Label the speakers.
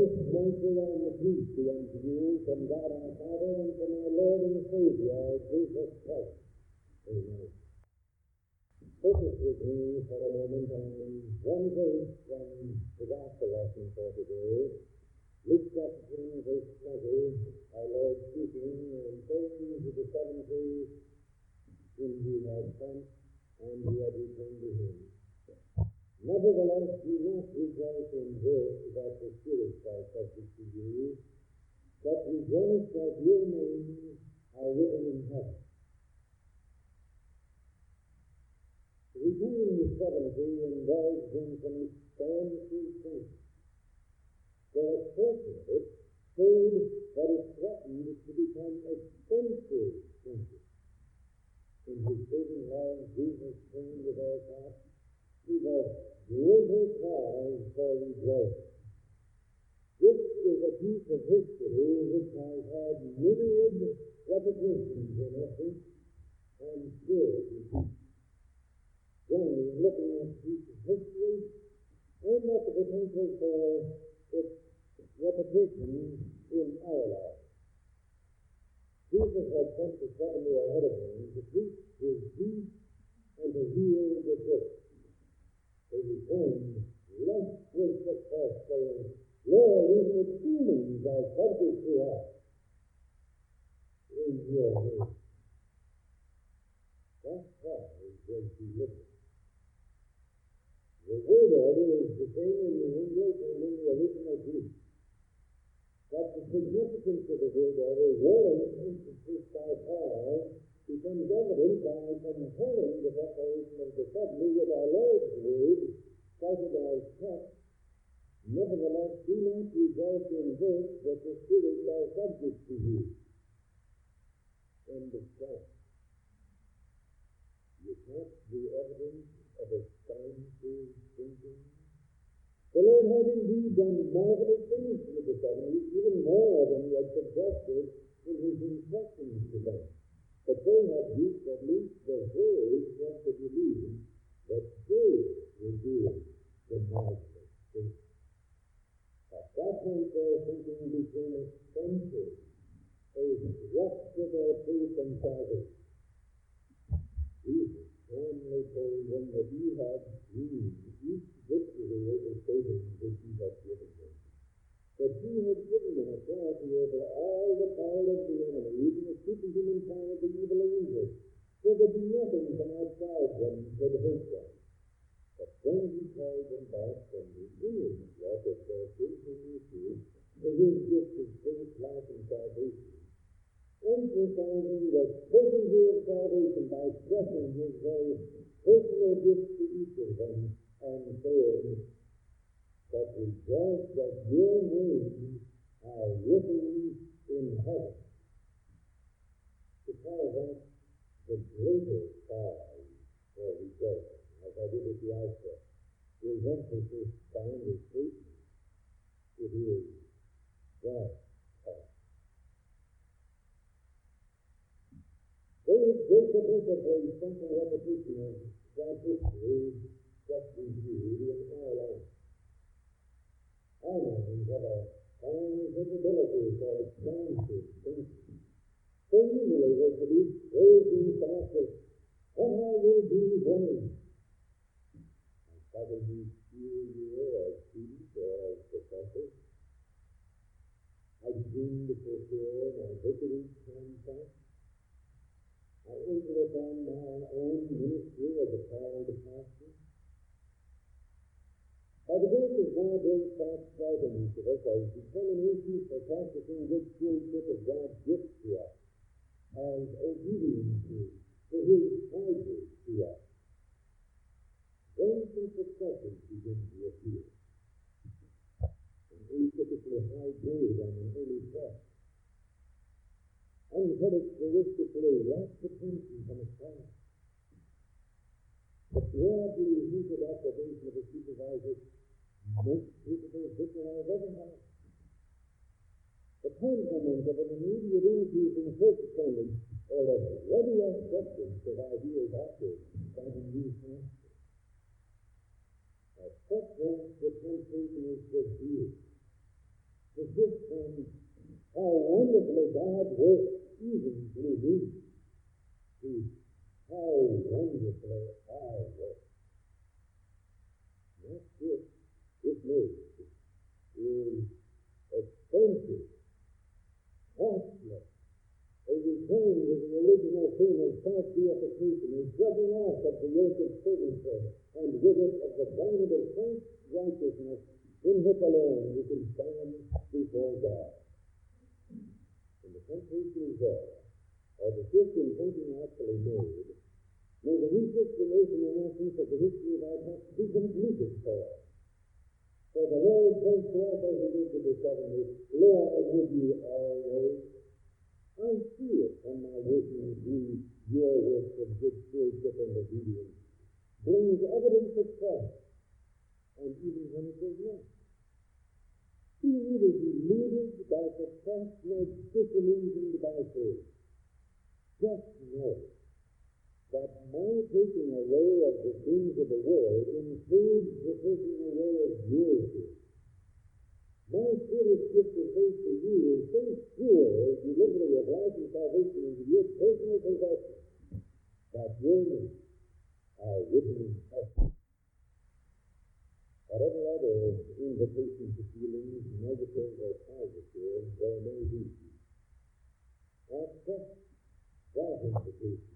Speaker 1: Grace, mercy, and peace be unto you from God our Father and from our Lord and Savior, Jesus Christ. Amen. Focus with me for a moment on one verse from the Gospel lesson for today. Luke chapter 10, verse 20, our Lord speaking and saying to the 70 whom he had sent and who had returned to him. Nevertheless, do not rejoice in this that the spirits are subject to you, but rejoice that your names are written in heaven. Returning to 70 involves them some expansive things. Their portion of it showed that it threatened to become expensive things. In his saving life, Jesus came to their path to the greater cause for rejoicing. This is a piece of history which has had myriad repetitions in essence and still repeats. John is looking at a piece of history and at the potential for its repetition in our lives. Jesus had sent the 70 ahead of him to preach his peace and to heal the sick. They returned less with success, saying, Lord, even the demons are subject to us in your name. That cause was deliverance. The word order is the same in the English and in the original Greek. But the significance of the word order, once emphasis by Paul, becomes evident by comparing the declaration of the 70 with our Lord's word, cited as text. Nevertheless, do not rejoice in this that the spirits are subject to you. End of text. You catch the evidence of expansive thinking. The Lord had indeed done marvelous things with the 70, even more than he had suggested in his instructions to them. But they had reached at least the verge of the belief that they were doing the marvelous things. At that point, their thinking became expensive, a threat to their faith and salvation. Jesus calmly told them that he had seen each victory over Satan which he had given them. That he had given them authority over all the power of the enemy, even the superhuman power of the evil angels, so that nothing from outside them could hurt them. But then he called them back from the inner work of their faith in issue to his gift of faith, life, and salvation, emphasizing the certainty of salvation by stressing his very personal gifts to each of them and saying, but rejoice that your names are written in heaven. To call that the greater cause for rejoicing, as I did at the outset, is emphasis found in statement. It is that cause. They participate in simple repetition of that history just reviewed in our life. Our minds have a fine capability for expansive thinking. So usually they produce crazy thoughts of what I will do when. And probably you as students or as professors, I begin to fulfill my vicarage contract. I enter upon my own ministry as a called pastor. By the grace of God, those thoughts strike in each of us as determinations for practicing good stewardship of God's gifts to us, as obedience to his charges to us. Then some successes begin to appear. And we typically high grade on an early test. Uncharacteristically lack attention from a class. The broadly heated approbation of a supervisor most capable vicar I've ever had. The compliment of an immediate increase in hope standing, or a ready acceptance of ideas active by the new pastor. At such points, the temptation is severe. works even through me. See how wonderfully I work. That's it. This mercy is expensive, costly. A return to the original theme of self-deification, a drugging off of the yoke of servanthood, and with it of the garment of Christ's righteousness, in which alone we can stand before God. And the temptation is there, or the shift in thinking actually made, may the recirculation in essence of the history of our past be completed for us. For the Lord says to us as he did to the 70, Lo, I am with you always. I see it when my working through your works of good stewardship and obedience brings evidence of Christ, and even when it does not. Be neither deluded by success nor disillusioned by faith. Just know that my taking away of the things of the world includes the taking away of your faith. My spirit's gift of faith to you is so sure a delivery of life and salvation into your personal possession that your needs are written in heaven. Whatever other invitation to feelings, negative or positive, there may be, accept that invitation.